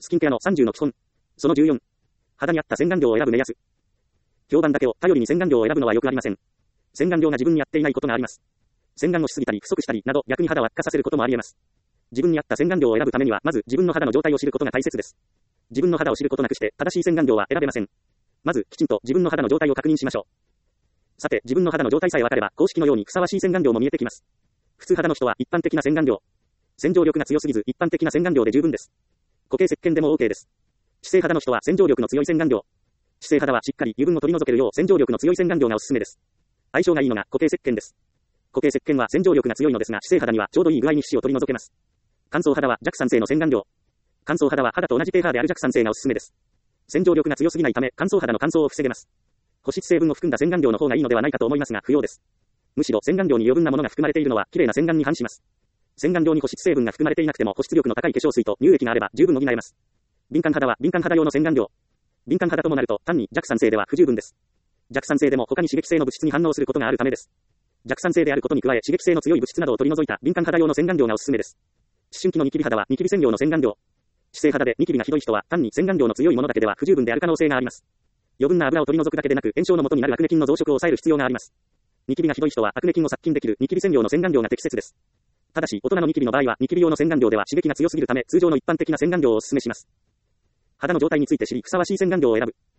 スキンケアの30の基本。その14。肌に合った洗顔料を選ぶ目安。評判だけを頼りに洗顔料を選ぶのはよくありません。洗顔料が自分に合っていないことがあります。洗顔をしすぎたり不足したりなど逆に肌を悪化させることもあり得ます。自分に合った洗顔料を選ぶためにはまず自分の肌の状態を知ることが大切です。自分の肌を知ることなくして正しい洗顔料は選べません。まずきちんと自分の肌の状態を確認しましょう。さて自分の肌の状態さえ分かれば公式のようにふさわしい洗顔料も見えてきます。普通肌の人は一般的な洗顔料。洗浄力が強すぎず一般的な洗顔料で十分です。固形石鹸でも OK です。脂性肌の人は洗浄力の強い洗顔料。脂性肌はしっかり油分を取り除けるよう洗浄力の強い洗顔料がおすすめです。相性がいいのが固形石鹸です。固形石脂は洗浄力が強いのですが、脂性肌にはちょうどいい具合に皮脂を取り除けます。乾燥肌は弱酸性の洗顔料。乾燥肌は肌と同じ pH である弱酸性がおすすめです。洗浄力が強すぎないため、乾燥肌の乾燥を防げます。保湿成分を含んだ洗顔料の方がいいのではないかと思いますが、不要です。むしろ洗顔料に余分なものが含まれているのは、綺麗な洗顔に反します。洗顔料に保湿成分が含まれていなくても、保湿力の高い化粧水と乳液があれば十分補えます。敏感肌は敏感肌用の洗顔料。敏感肌ともなると、単に弱酸性では不十分です。弱酸性でも他に刺激性の物質に反応することがあるためです。弱酸性であることに加え刺激性の強い物質などを取り除いた敏感肌用の洗顔料がおすすめです。思春期のニキビ肌はニキビ専用の洗顔料。脂性肌でニキビがひどい人は単に洗顔料の強いものだけでは不十分である可能性があります。余分な油を取り除くだけでなく炎症の元になるアクネ菌の増殖を抑える必要があります。ニキビがひどい人はアクネ菌を殺菌できるニキビ専用の洗顔料が適切です。ただし大人のニキビの場合はニキビ用の洗顔料では刺激が強すぎるため通常の一般的な洗顔料をおすすめします。肌の状態について知りふさわしい洗顔料を選ぶ。